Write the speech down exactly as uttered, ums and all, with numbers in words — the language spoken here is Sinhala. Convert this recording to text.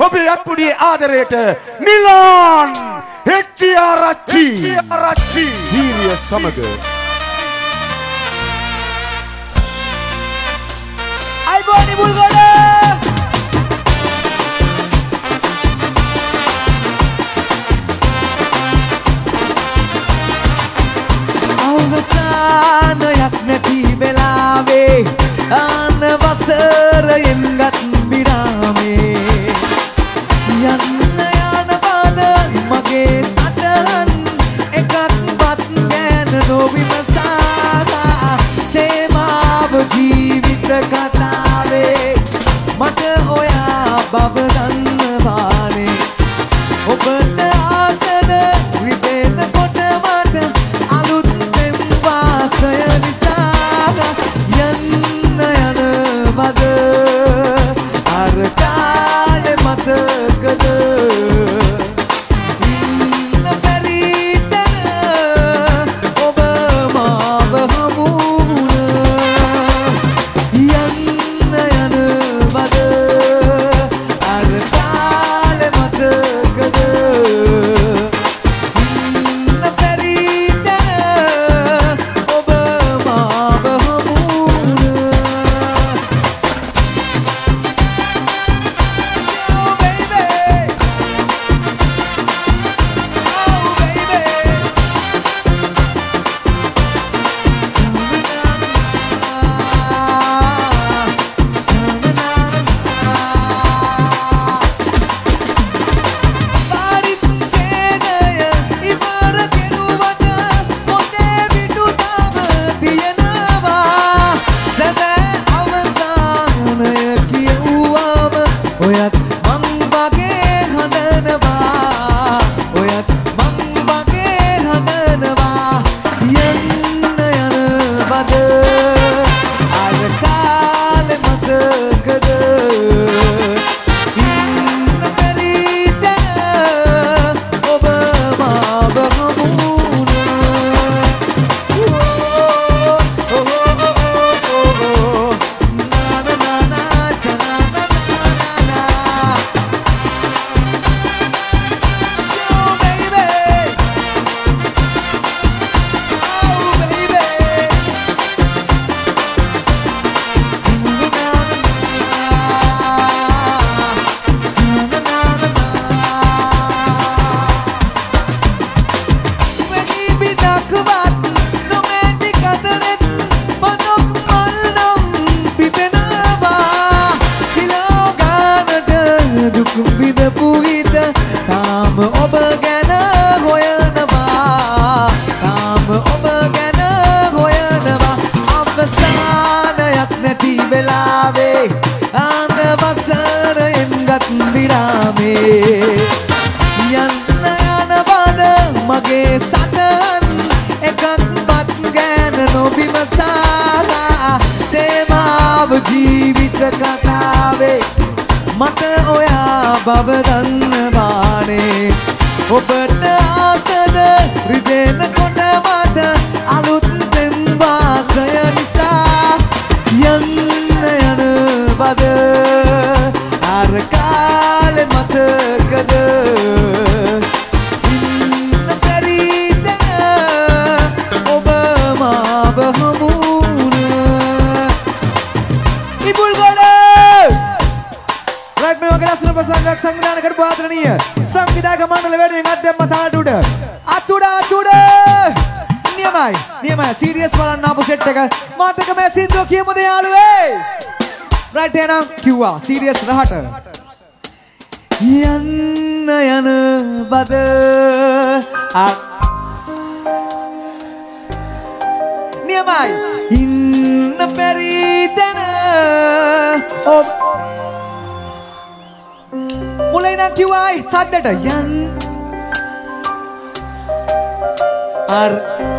ඔබේ අත්පුඩියේ ආදරයට නිලාන් හෙට්ටිආරච්චි ආරච්චි සීරියස් සමග අයිබෝනි බුල්ගොඩ අවසානයක් නැති වෙලාවේ ආන වසරෙන් ගත් විරාමේ යන්න යන බද මගේ සටහන් එකක්වත් ගැන නොවිමසා තේමාව ජීවිත කතාවේ මට ඔයා බව දන්නවානේ ඔබට ආසද රිදෙන කොට මට අලුත් වාසය නිසා යන්න යන බද අර කාලෙ මතකද ඉන්න බැරි තැන ඔබ මාව හමු වුණා යන්න යන බද අර කාලෙ මතකද ඉන්න බැරි තැන ඔබ මාව හමු වුණා Oh baby Oh baby පරිච්ඡේදය ඉවර කෙරුවට පොතේ පිටු තව තියෙනවා සැබෑ අවසානය කියුවම ඔයත් මං වගේ හඬනවා ඔයත් මං වගේ හඬනවා යන්න යන බද අර කාලෙ මතකද ඉන්න බැරි තැන ඔබ මාව හමු වුණා Oh, oh, oh, oh, oh. Na, na, na, na, cha, na, na, na, na, na. Oh, baby. Oh, baby. When we talk about romantic අතරෙත් මනොක් මල්නම් පිපෙනවා කිලෝ ගානට දුක් විඳපු හිත තාම ඔබ ගැන හොයනවා තාම ඔබ ගැන හොයනවා අවසානයක් නැති වෙලාවේ ආන වසරෙන් ගත් විරාමේ යන්න යන බද මගේ සටහන් එකක්වත් ගැන නොවිමසා තේමාව ජීවිත කතාවේ මට ඔයා බව දන්නවානේ ඔබට ආසද රිදෙන කොට මට අලුත් වාසය නිසා යන්න යන බද අර කාලෙ මතකද ඉන්න බැරි තැන ඔබ මාව හමු වුණා ඉබුල්ගොඩ රයිට් මේ වගේ ලස්සන ප්‍රසංගයක් සංවිධානය කරපු ආදරණීය සංවිධායක මණ්ඩල වැඩියෙන් අධ්‍යක්ෂ මතාට උඩ අතුඩ අතුඩ නියමයි නියමයි සීරියස් බලන්න ආපු සෙට් එක මාතක මේ සින්දුව කියමුද යාළුවේ රයිට් එහෙනම් කිව්වා සීරියස් රහට යන්න යන බද නියමයි ඉන්න බැරි තැන ඔබ මුලින් නම් කිව්වයි සද්දට යන්න අර